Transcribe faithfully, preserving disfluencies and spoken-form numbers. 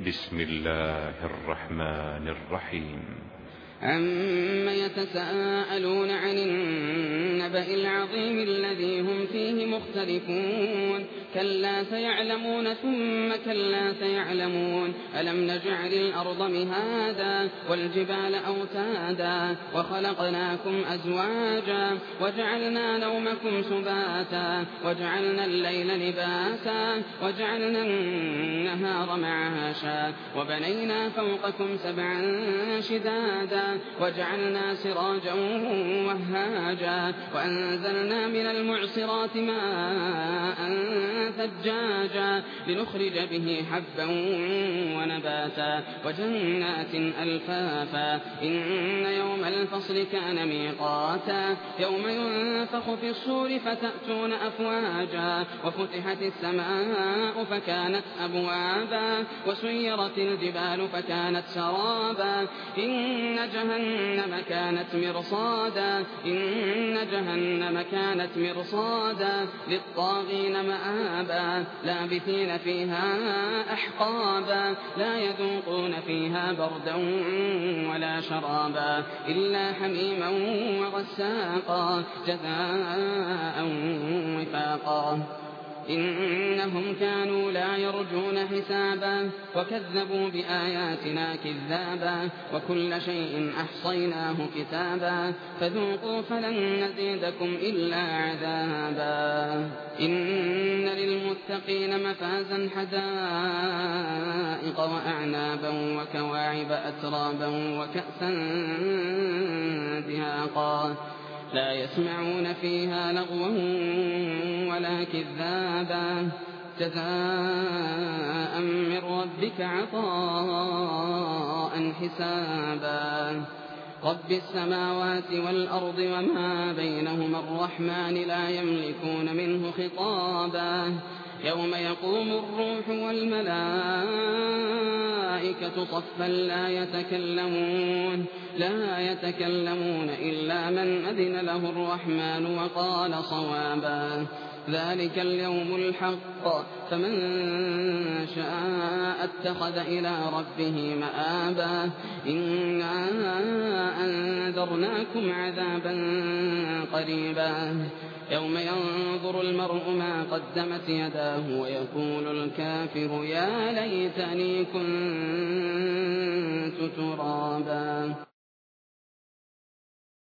بسم الله الرحمن الرحيم. عم يتساءلون عن النبأ العظيم الذي هم فيه مختلفون كلا سيعلمون ثم كلا سيعلمون ألم نجعل الأرض مهادا والجبال أوتادا وخلقناكم أزواجا وجعلنا نومكم سباتا وجعلنا الليل لباسا وجعلنا النهار معاشا وبنينا فوقكم سبعا شدادا وجعلنا سراجا وهاجا وأنزلنا من المعصرات ماء ثجاجا لنخرج به حبا ونباتا وجنات ألفافا إن يوم الفصل كان ميقاتا يوم ينفخ في الصور فتأتون أفواجا وفتحت السماء فكانت أبوابا وسيرت الجبال فكانت سرابا إن جهنم كانت مرصادا إن جهنم كانت مرصادا للطاغين مآبا لابثين فيها أحقابا لا يذوقون فيها بردا ولا شرابا إلا حميما وغساقا جزاء وفاقا إنهم كانوا لا يرجون حسابا وكذبوا بآياتنا كذابا وكل شيء أحصيناه كتابا فذوقوا فلن نزيدكم إلا عذابا إن للمتقين مفازا حدائق وأعنابا وكواعب أترابا وكأسا دهاقا لا يسمعون فيها لغوا ولا كذابا جزاء من ربك عطاء حسابا رب السماوات والأرض وما بينهما الرحمن لا يملكون منه خطابا يوم يقوم الروح والملائكة صفا لا يتكلمون لا يتكلمون إلا من أذن له الرحمن وقال صوابا ذلك اليوم الحق فمن شاء اتخذ إلى ربه مآبا إنا أنذرناكم عذابا قريبا يوم ينظر المرء ما قدمت يداه ويقول الكافر يا ليتني كنت ترابا.